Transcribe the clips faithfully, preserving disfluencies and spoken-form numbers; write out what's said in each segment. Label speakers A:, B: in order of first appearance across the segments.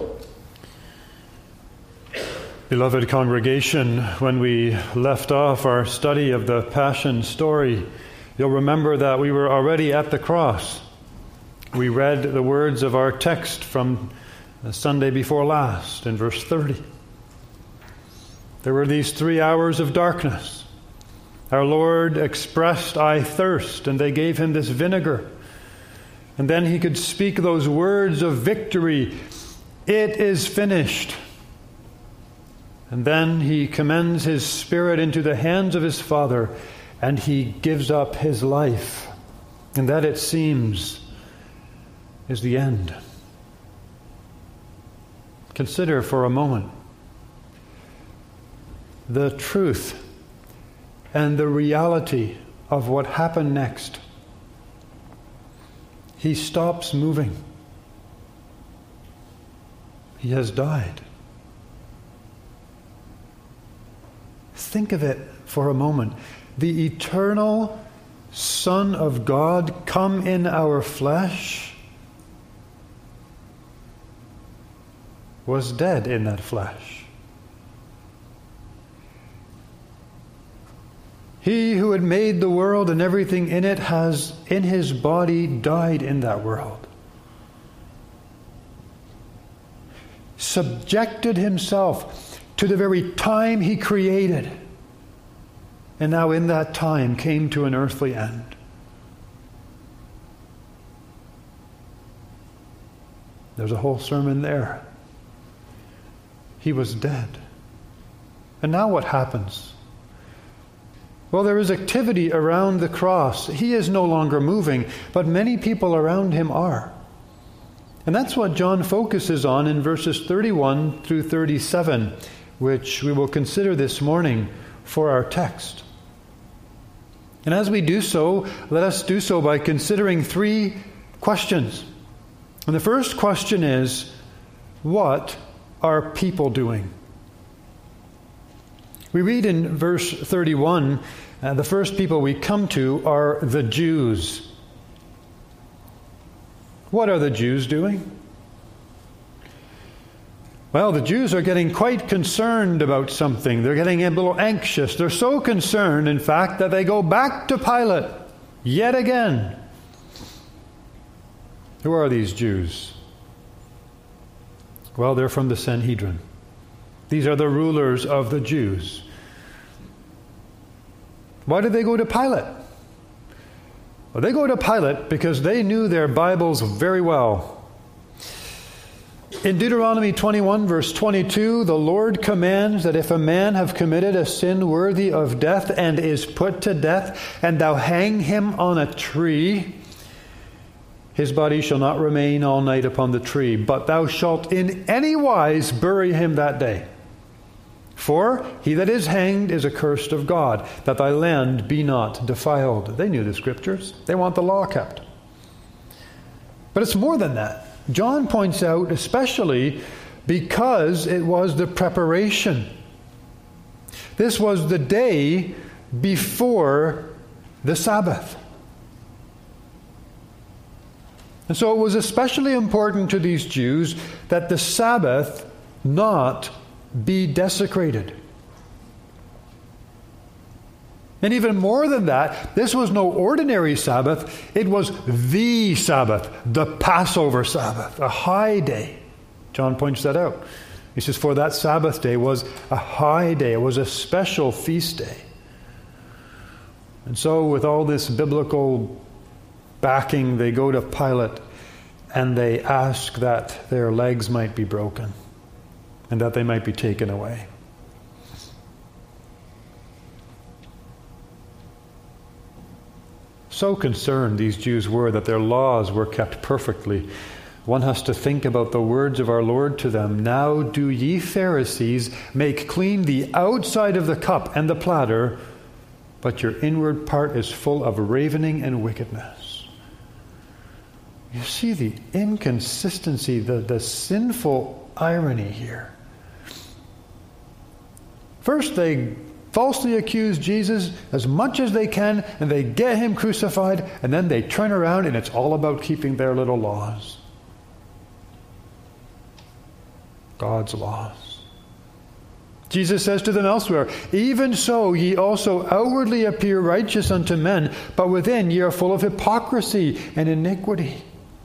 A: Beloved congregation, when we left off our study of the Passion story, you'll remember that we were already at the cross. We read the words of our text from the Sunday before last in verse thirty. There were these three hours of darkness. Our Lord expressed, "I thirst," and they gave him this vinegar. And then he could speak those words of victory, "It is finished." And then he commends his spirit into the hands of his Father, and he gives up his life. And that, it seems, is the end. Consider for a moment the truth and the reality of what happened next. He stops moving. He has died. Think of it for a moment. The eternal Son of God come in our flesh was dead in that flesh. He who had made the world and everything in it has, in his body, died in that world. Subjected himself to the very time he created. And now in that time came to an earthly end. There's a whole sermon there. He was dead. And now what happens? Well, there is activity around the cross. He is no longer moving, but many people around him are. And that's what John focuses on in verses thirty-one through thirty-seven, which we will consider this morning for our text. And as we do so, let us do so by considering three questions. And the first question is, what are people doing? We read in verse thirty-one, uh, the first people we come to are the Jews. What are the Jews doing? Well, the Jews are getting quite concerned about something. They're getting a little anxious. They're so concerned, in fact, that they go back to Pilate yet again. Who are these Jews? Well, they're from the Sanhedrin. These are the rulers of the Jews. Why did they go to Pilate? Well, they go to Pilate because they knew their Bibles very well. In Deuteronomy twenty-one, verse twenty-two, the Lord commands that if a man have committed a sin worthy of death and is put to death, and thou hang him on a tree, his body shall not remain all night upon the tree, but thou shalt in any wise bury him that day. For he that is hanged is accursed of God, that thy land be not defiled. They knew the Scriptures. They want the law kept. But it's more than that. John points out, especially because it was the preparation. This was the day before the Sabbath. And so it was especially important to these Jews that the Sabbath not be desecrated. And even more than that, this was no ordinary Sabbath. It was the Sabbath, the Passover Sabbath, a high day. John points that out. He says, for that Sabbath day was a high day. It was a special feast day. And so with all this biblical backing, they go to Pilate and they ask that their legs might be broken and that they might be taken away. So concerned these Jews were that their laws were kept perfectly. One has to think about the words of our Lord to them. Now do ye Pharisees make clean the outside of the cup and the platter, but your inward part is full of ravening and wickedness. You see the inconsistency, the, the sinful irony here. First they falsely accuse Jesus as much as they can, and they get him crucified, and then they turn around and it's all about keeping their little laws. God's laws. Jesus says to them elsewhere, even so ye also outwardly appear righteous unto men, but within ye are full of hypocrisy and iniquity.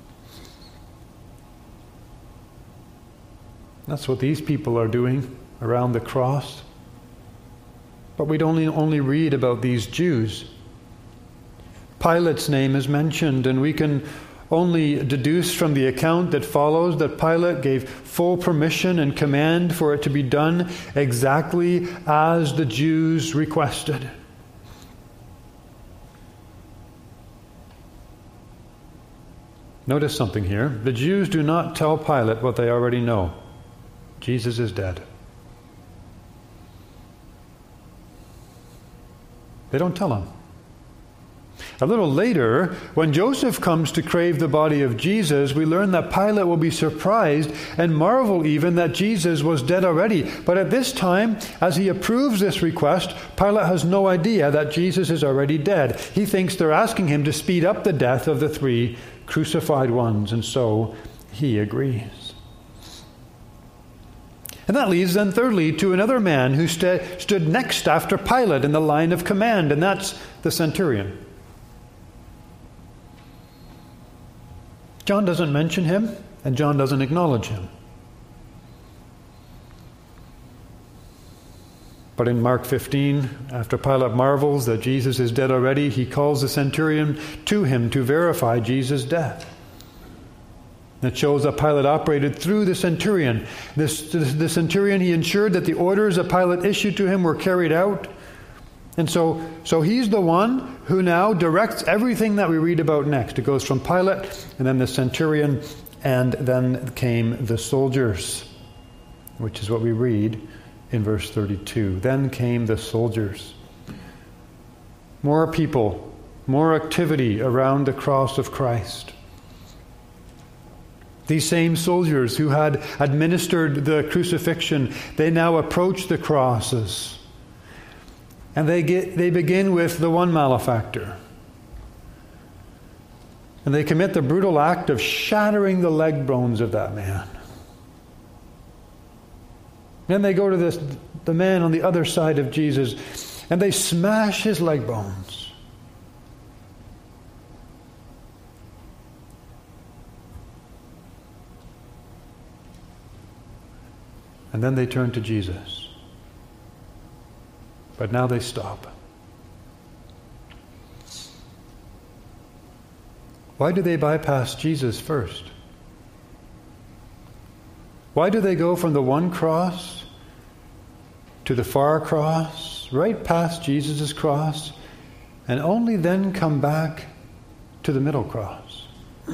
A: That's what these people are doing around the cross. But we don't only read about these Jews. Pilate's name is mentioned, and we can only deduce from the account that follows that Pilate gave full permission and command for it to be done exactly as the Jews requested. Notice something here. The Jews do not tell Pilate what they already know. Jesus is dead. They don't tell him. A little later, when Joseph comes to crave the body of Jesus, we learn that Pilate will be surprised and marvel even that Jesus was dead already. But at this time, as he approves this request, Pilate has no idea that Jesus is already dead. He thinks they're asking him to speed up the death of the three crucified ones, and so he agrees. And that leads then thirdly to another man who st- stood next after Pilate in the line of command, and that's the centurion. John doesn't mention him, and John doesn't acknowledge him. But in Mark fifteen, after Pilate marvels that Jesus is dead already, he calls the centurion to him to verify Jesus' death. It shows that Pilate operated through the centurion. This, the centurion, he ensured that the orders that Pilate issued to him were carried out. And so, so he's the one who now directs everything that we read about next. It goes from Pilate, and then the centurion, and then came the soldiers, which is what we read in verse thirty-two. Then came the soldiers. More people, more activity around the cross of Christ. These same soldiers who had administered the crucifixion, they now approach the crosses. And they get, they begin with the one malefactor. And they commit the brutal act of shattering the leg bones of that man. Then they go to this, the man on the other side of Jesus, and they smash his leg bones. And then they turn to Jesus. But now they stop. Why do they bypass Jesus first? Why do they go from the one cross to the far cross, right past Jesus' cross, and only then come back to the middle cross?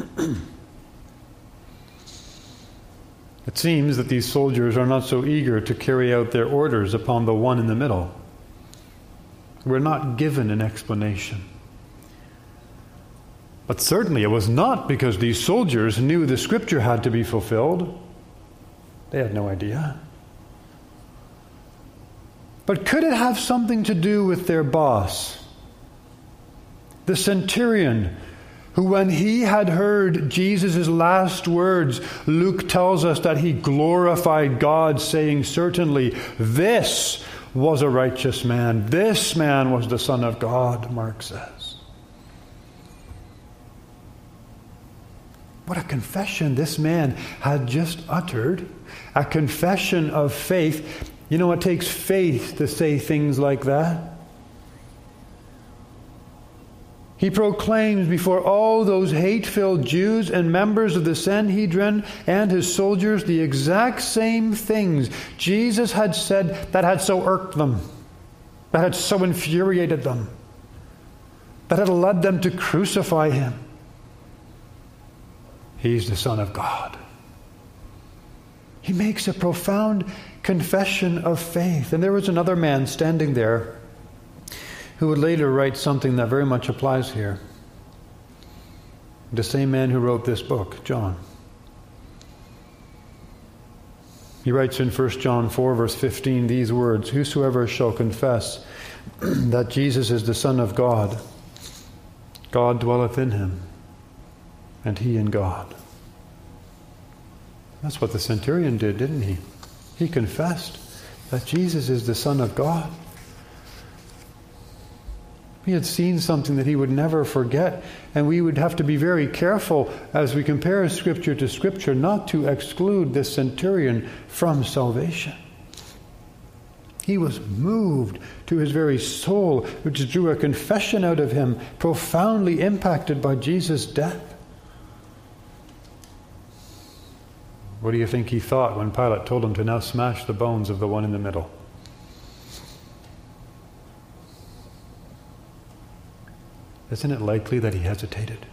A: It seems that these soldiers are not so eager to carry out their orders upon the one in the middle. We're not given an explanation. But certainly it was not because these soldiers knew the scripture had to be fulfilled. They had no idea. But could it have something to do with their boss, the centurion, who when he had heard Jesus' last words, Luke tells us that he glorified God, saying, certainly this was a righteous man. This man was the Son of God, Mark says. What a confession this man had just uttered. A confession of faith. You know, it takes faith to say things like that. He proclaims before all those hate-filled Jews and members of the Sanhedrin and his soldiers the exact same things Jesus had said that had so irked them, that had so infuriated them, that had led them to crucify him. He's the Son of God. He makes a profound confession of faith. And there was another man standing there who would later write something that very much applies here. The same man who wrote this book, John. He writes in First John four, verse fifteen, these words, whosoever shall confess that Jesus is the Son of God, God dwelleth in him, and he in God. That's what the centurion did, didn't he? He confessed that Jesus is the Son of God. He had seen something that he would never forget, and we would have to be very careful as we compare Scripture to Scripture not to exclude this centurion from salvation. He was moved to his very soul, which drew a confession out of him, profoundly impacted by Jesus' death. What do you think he thought when Pilate told him to now smash the bones of the one in the middle? Isn't it likely that he hesitated?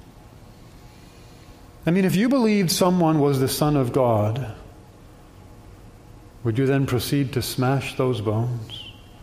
A: I mean, if you believed someone was the Son of God, would you then proceed to smash those bones?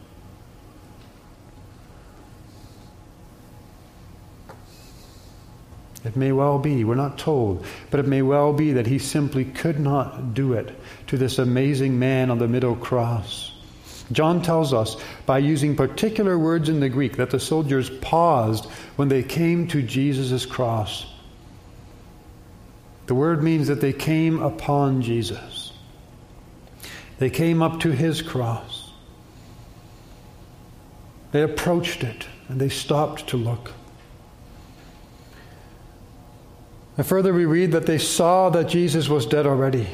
A: It may well be, we're not told, but it may well be that he simply could not do it to this amazing man on the middle cross. John tells us, by using particular words in the Greek, that the soldiers paused when they came to Jesus' cross. The word means that they came upon Jesus. They came up to his cross. They approached it, and they stopped to look. And further we read that they saw that Jesus was dead already.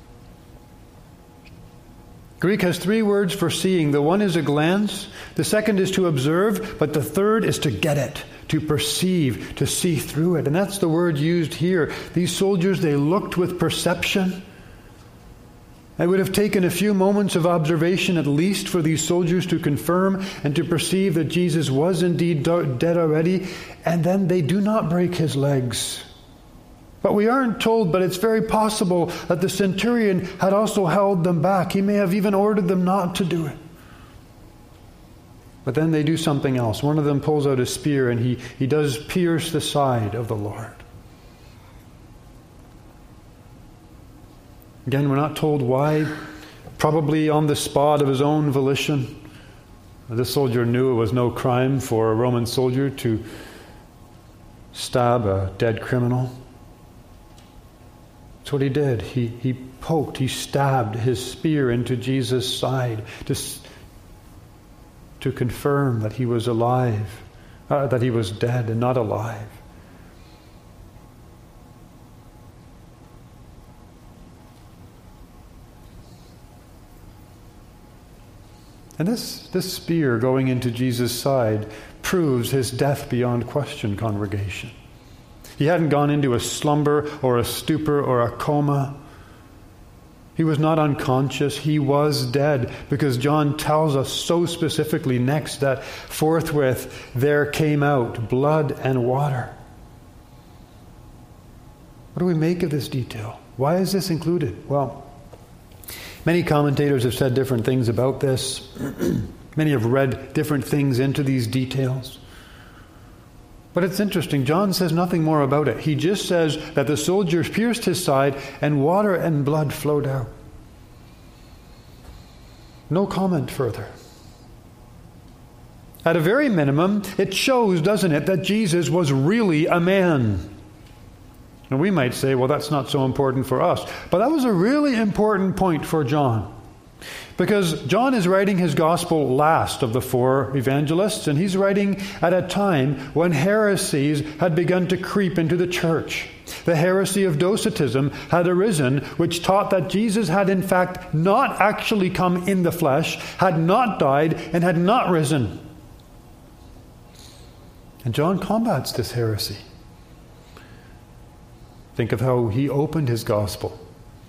A: Greek has three words for seeing. The one is a glance, the second is to observe, but the third is to get it, to perceive, to see through it. And that's the word used here. These soldiers, they looked with perception. It would have taken a few moments of observation at least for these soldiers to confirm and to perceive that Jesus was indeed dead already, and then they do not break his legs. But we aren't told, but it's very possible that the centurion had also held them back. He may have even ordered them not to do it. But then they do something else. One of them pulls out a spear and he, he does pierce the side of the Lord. Again, we're not told why. Probably on the spot of his own volition. This soldier knew it was no crime for a Roman soldier to stab a dead criminal. That's what he did. He, he poked, he stabbed his spear into Jesus' side to, to confirm that he was alive, uh, that he was dead and not alive. And this, this spear going into Jesus' side proves his death beyond question, congregation. He hadn't gone into a slumber or a stupor or a coma. He was not unconscious. He was dead, because John tells us so specifically next that forthwith there came out blood and water. What do we make of this detail? Why is this included? Well, many commentators have said different things about this. Many have read different things into these details. But it's interesting. John says nothing more about it. He just says that the soldiers pierced his side and water and blood flowed out. No comment further. At a very minimum, it shows, doesn't it, that Jesus was really a man. And we might say, well, that's not so important for us. But that was a really important point for John. Because John is writing his gospel last of the four evangelists, and he's writing at a time when heresies had begun to creep into the church. The heresy of Docetism had arisen, which taught that Jesus had in fact not actually come in the flesh, had not died, and had not risen. And John combats this heresy. Think of how he opened his gospel.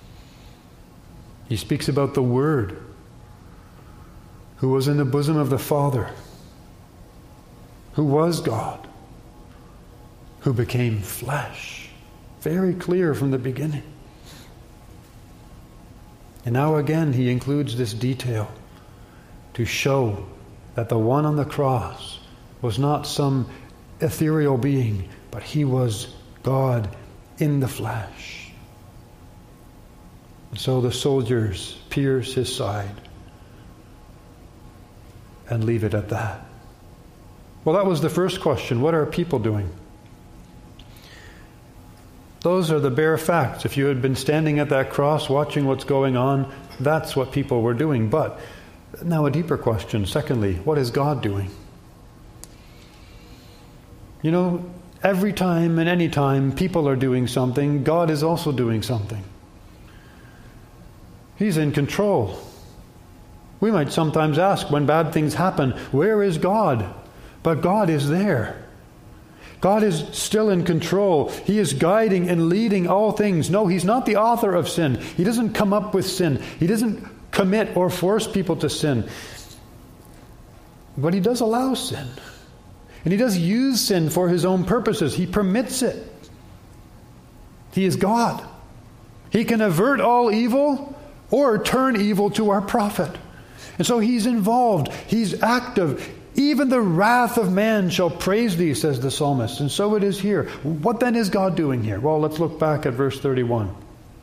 A: He speaks about the Word, who was in the bosom of the Father, who was God, who became flesh. Very clear from the beginning. And now again he includes this detail to show that the one on the cross was not some ethereal being, but he was God in the flesh. And so the soldiers pierce his side and leave it at that. Well, that was the first question. What are people doing? Those are the bare facts. If you had been standing at that cross watching what's going on, that's what people were doing. But now a deeper question. Secondly, what is God doing? You know, every time and any time people are doing something, God is also doing something. He's in control. We might sometimes ask when bad things happen, where is God? But God is there. God is still in control. He is guiding and leading all things. No, He's not the author of sin. He doesn't come up with sin. He doesn't commit or force people to sin. But He does allow sin. And He does use sin for His own purposes. He permits it. He is God. He can avert all evil or turn evil to our profit. And so He's involved. He's active. Even the wrath of man shall praise Thee, says the psalmist. And so it is here. What then is God doing here? Well, let's look back at verse thirty-one.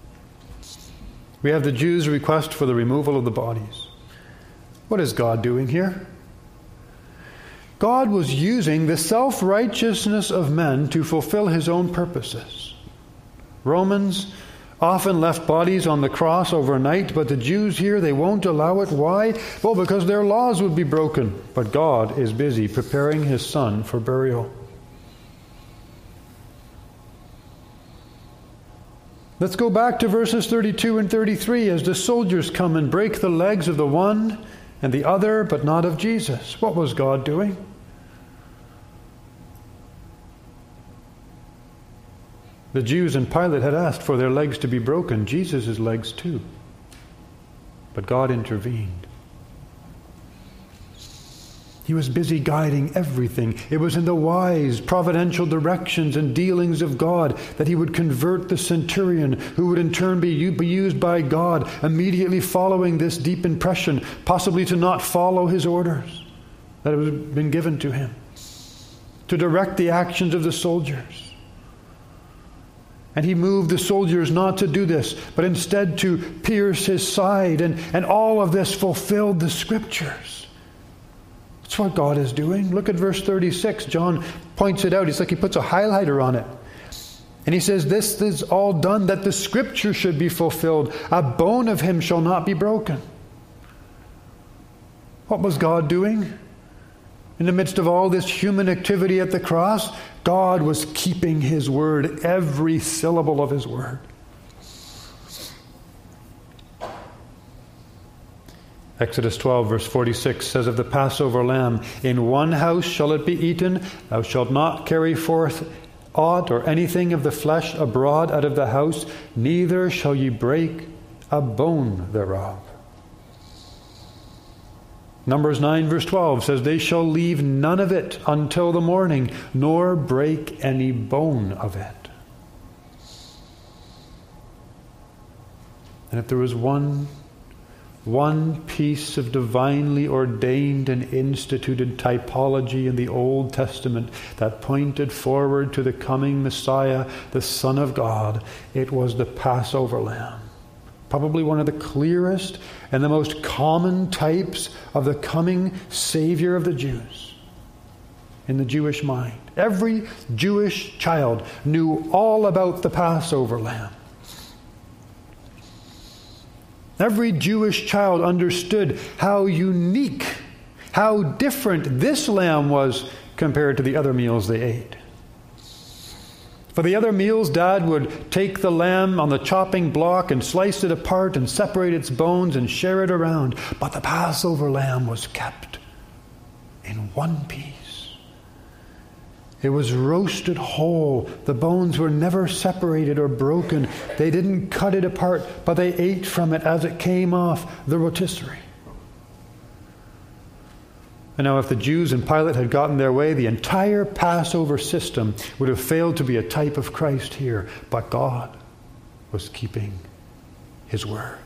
A: We have the Jews' request for the removal of the bodies. What is God doing here? God was using the self-righteousness of men to fulfill His own purposes. Romans often left bodies on the cross overnight, but the Jews here, they won't allow it. Why? Well, because their laws would be broken. But God is busy preparing His Son for burial. Let's go back to verses thirty-two and thirty-three as the soldiers come and break the legs of the one and the other, but not of Jesus. What was God doing? The Jews and Pilate had asked for their legs to be broken, Jesus' legs too. But God intervened. He was busy guiding everything. It was in the wise, providential directions and dealings of God that He would convert the centurion, who would in turn be, be used by God immediately following this deep impression, possibly to not follow His orders that had been given to him, to direct the actions of the soldiers. And He moved the soldiers not to do this, but instead to pierce His side. And, and all of this fulfilled the Scriptures. That's what God is doing. Look at verse thirty-six. John points it out. It's like he puts a highlighter on it. And he says, this is all done that the Scripture should be fulfilled. A bone of Him shall not be broken. What was God doing? In the midst of all this human activity at the cross, God was keeping His word, every syllable of His word. Exodus twelve, verse forty-six says of the Passover lamb, in one house shall it be eaten, thou shalt not carry forth aught or anything of the flesh abroad out of the house, neither shall ye break a bone thereof. Numbers nine, verse twelve says, they shall leave none of it until the morning, nor break any bone of it. And if there was one, one piece of divinely ordained and instituted typology in the Old Testament that pointed forward to the coming Messiah, the Son of God, it was the Passover lamb. Probably one of the clearest and the most common types of the coming Savior of the Jews in the Jewish mind. Every Jewish child knew all about the Passover lamb. Every Jewish child understood how unique, how different this lamb was compared to the other meals they ate. For the other meals, Dad would take the lamb on the chopping block and slice it apart and separate its bones and share it around. But the Passover lamb was kept in one piece. It was roasted whole. The bones were never separated or broken. They didn't cut it apart, but they ate from it as it came off the rotisserie. And now if the Jews and Pilate had gotten their way, the entire Passover system would have failed to be a type of Christ here. But God was keeping His word.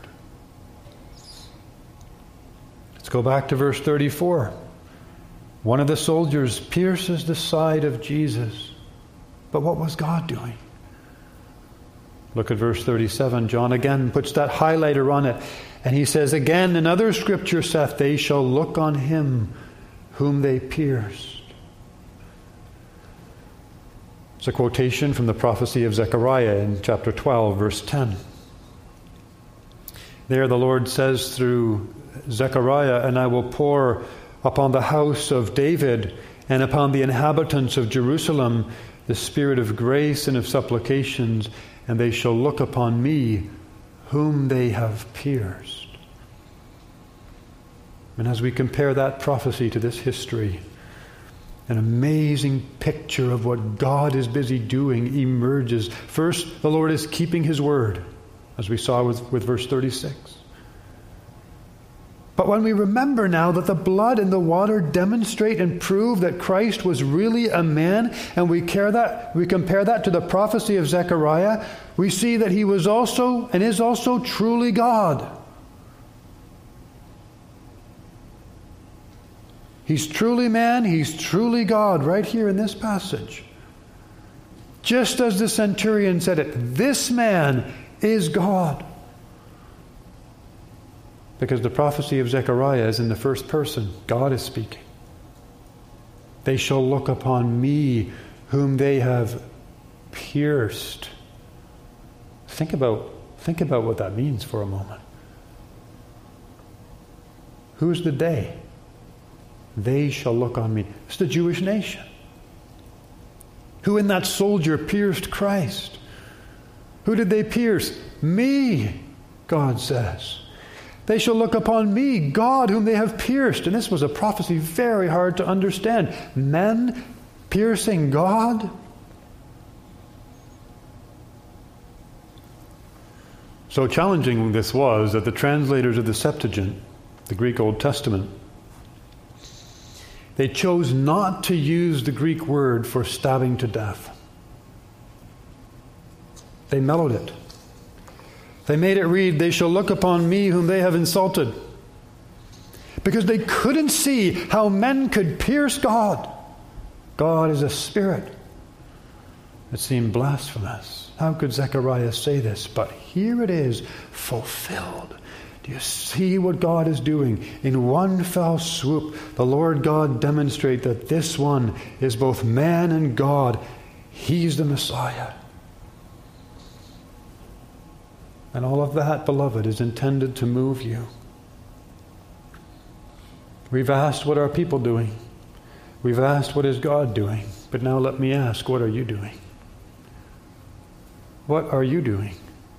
A: Let's go back to verse thirty-four. One of the soldiers pierces the side of Jesus. But what was God doing? Look at verse thirty-seven. John again puts that highlighter on it. And he says, again, another scripture saith, they shall look on Him whom they pierced. It's a quotation from the prophecy of Zechariah in chapter twelve, verse ten. There the Lord says through Zechariah, "And I will pour upon the house of David and upon the inhabitants of Jerusalem the spirit of grace and of supplications, and they shall look upon me whom they have pierced." And as we compare that prophecy to this history, an amazing picture of what God is busy doing emerges. First, the Lord is keeping His word, as we saw with, with verse thirty-six. But when we remember now that the blood and the water demonstrate and prove that Christ was really a man, and we, care that, we compare that to the prophecy of Zechariah, we see that He was also and is also truly God. He's truly man, He's truly God, right here in this passage. Just as the centurion said it, this man is God. Because the prophecy of Zechariah is in the first person. God is speaking. They shall look upon me whom they have pierced. Think about, think about what that means for a moment. Who's the they? They shall look on me. It's the Jewish nation. Who in that soldier pierced Christ? Who did they pierce? Me, God says. They shall look upon me, God, whom they have pierced. And this was a prophecy very hard to understand. Men piercing God? So challenging this was that the translators of the Septuagint, the Greek Old Testament, they chose not to use the Greek word for stabbing to death. They mellowed it. They made it read, "They shall look upon me whom they have insulted." Because they couldn't see how men could pierce God. God is a spirit. It seemed blasphemous. How could Zechariah say this? But here it is, fulfilled. Do you see what God is doing? In one fell swoop, the Lord God demonstrates that this one is both man and God. He's the Messiah. And all of that, beloved, is intended to move you. We've asked, what are people doing? We've asked, what is God doing? But now let me ask, what are you doing? What are you doing?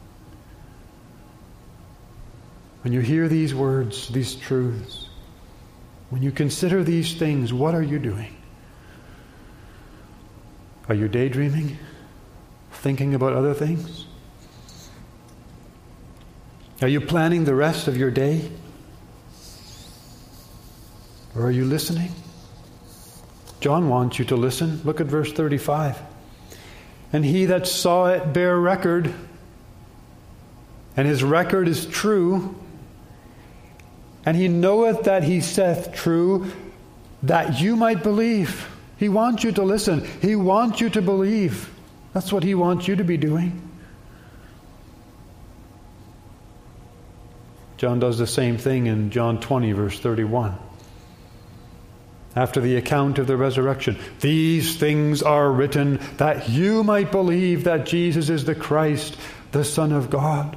A: When you hear these words, these truths, when you consider these things, what are you doing? Are you daydreaming? Thinking about other things? Are you planning the rest of your day? Or are you listening? John wants you to listen. Look at verse thirty-five. "And he that saw it bare record, and his record is true, and he knoweth that he saith true, that you might believe." He wants you to listen. He wants you to believe. That's what he wants you to be doing. John does the same thing in John twenty, verse thirty-one. After the account of the resurrection, "These things are written that you might believe that Jesus is the Christ, the Son of God."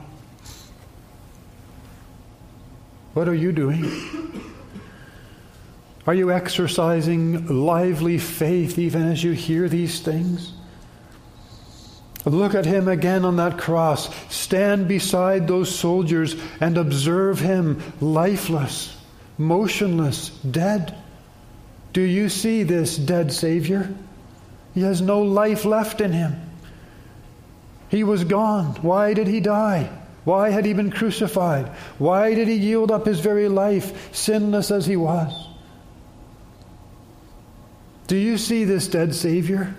A: What are you doing? Are you exercising lively faith even as you hear these things? Look at him again on that cross. Stand beside those soldiers and observe him lifeless, motionless, dead. Do you see this dead Savior? He has no life left in him. He was gone. Why did he die? Why had he been crucified? Why did he yield up his very life, sinless as he was? Do you see this dead Savior?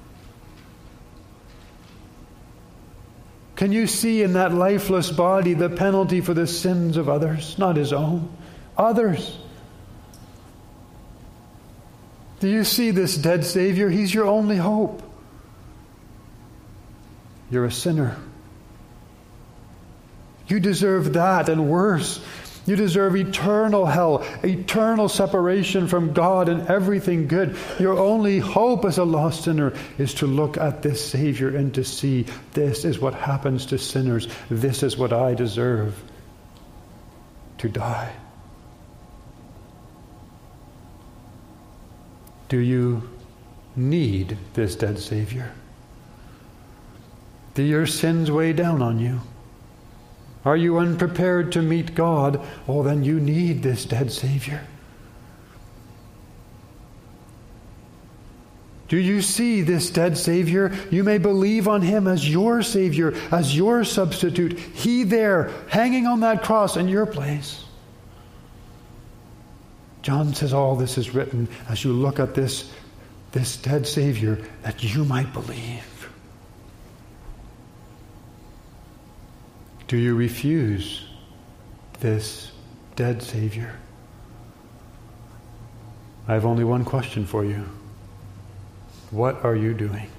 A: Can you see in that lifeless body the penalty for the sins of others, not his own? Others. Do you see this dead Savior? He's your only hope. You're a sinner. You deserve that and worse. You deserve eternal hell, eternal separation from God and everything good. Your only hope as a lost sinner is to look at this Savior and to see this is what happens to sinners. This is what I deserve to die. Do you need this dead Savior? Do your sins weigh down on you? Are you unprepared to meet God? Oh, then you need this dead Savior. Do you see this dead Savior? You may believe on Him as your Savior, as your substitute. He there, hanging on that cross in your place. John says all this is written as you look at this, this dead Savior, that you might believe. Do you refuse this dead Savior? I have only one question for you. What are you doing?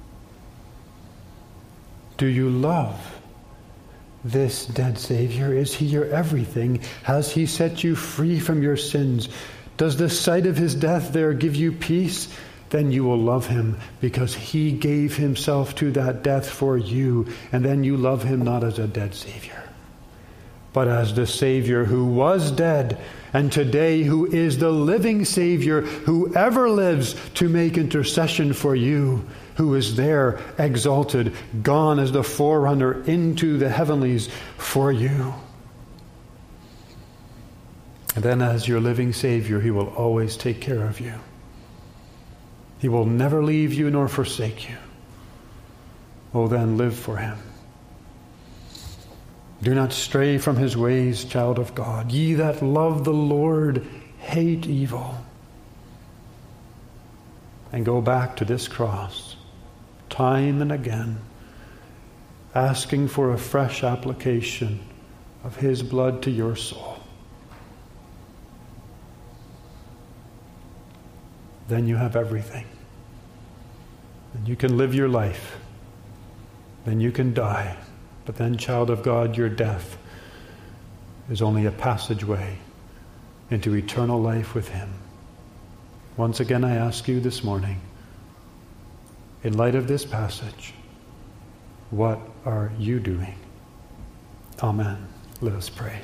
A: Do you love this dead Savior? Is He your everything? Has He set you free from your sins? Does the sight of His death there give you peace? Then you will love Him because He gave Himself to that death for you. And then you love Him not as a dead Savior, but as the Savior who was dead and today who is the living Savior who ever lives to make intercession for you, who is there exalted, gone as the forerunner into the heavenlies for you. And then as your living Savior, He will always take care of you. He will never leave you nor forsake you. Oh, then live for Him. Do not stray from His ways, child of God. Ye that love the Lord, hate evil. And go back to this cross, time and again, asking for a fresh application of His blood to your soul. Then you have everything. And you can live your life. Then you can die. But then, child of God, your death is only a passageway into eternal life with Him. Once again, I ask you this morning, in light of this passage, what are you doing? Amen. Let us pray.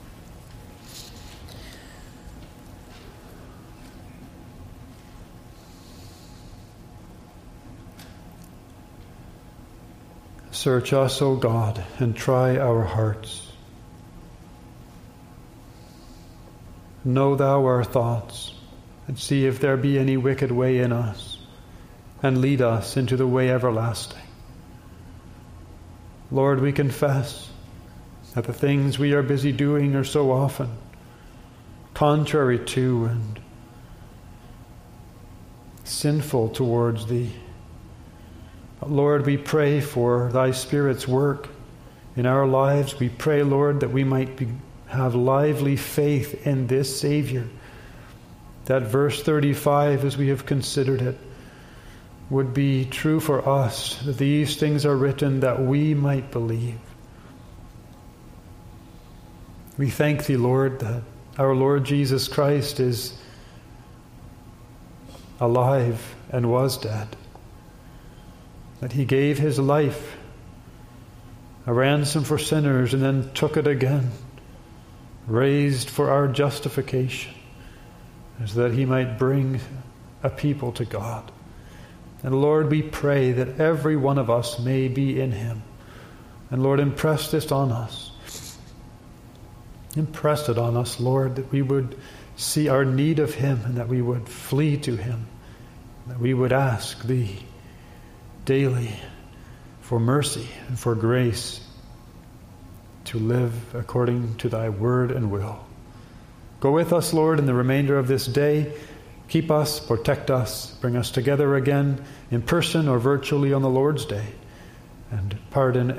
A: Search us, O God, and try our hearts. Know Thou our thoughts, and see if there be any wicked way in us, and lead us into the way everlasting. Lord, we confess that the things we are busy doing are so often contrary to and sinful towards Thee. Lord, we pray for Thy Spirit's work in our lives. We pray, Lord, that we might be, have lively faith in this Savior. That verse thirty-five, as we have considered it, would be true for us, that these things are written that we might believe. We thank Thee, Lord, that our Lord Jesus Christ is alive and was dead. That He gave His life, a ransom for sinners, and then took it again, raised for our justification, so that He might bring a people to God. And Lord, we pray that every one of us may be in Him. And Lord, impress this on us. Impress it on us, Lord, that we would see our need of Him and that we would flee to Him, that we would ask Thee daily for mercy and for grace to live according to Thy word and will. Go with us, Lord, in the remainder of this day. Keep us, protect us, bring us together again in person or virtually on the Lord's day, and pardon